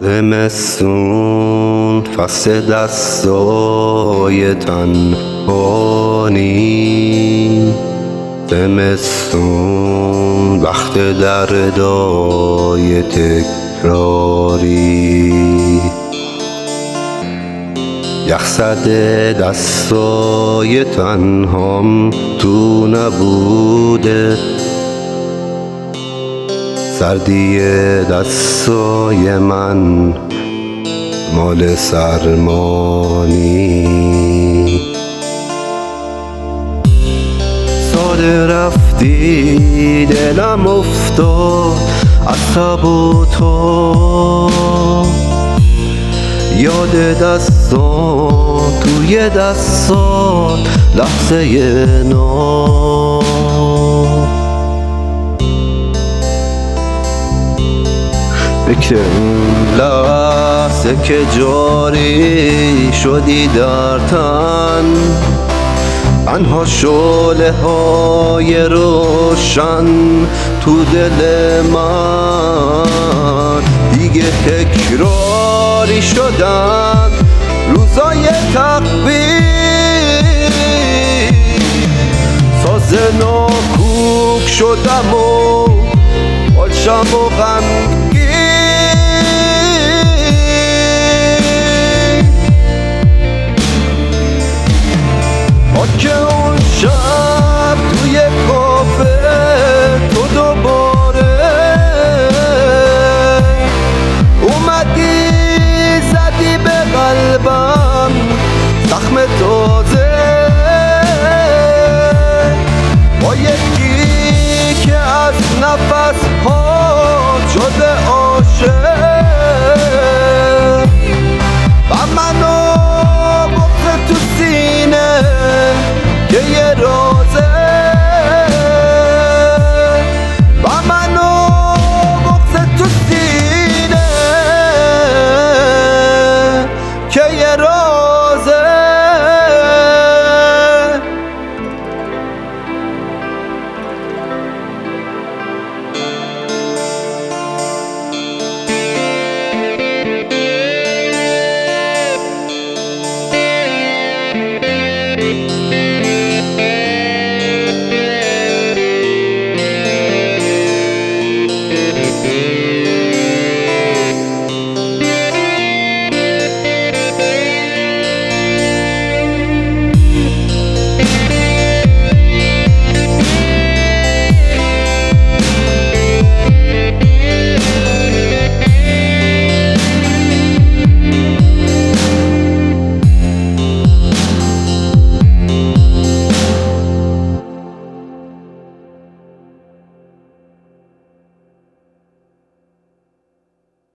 زمستون فصل دستای تنهایی، زمستون وقت دردای تکراری، یخ زده دستای تنهام تو نبوده، سردی دستای من مال سرمانی. ساده رفتی دلم افتاد از تب و تاب، یاد دستان توی دستان لحظه ناب، فکر اون لحظه که جاری شدی در تن، تنها شعله های روشن تو دل من، دیگه تکراری شدن روزای تقویم، ساز ناکوک شدم و بالشم و غمگین، که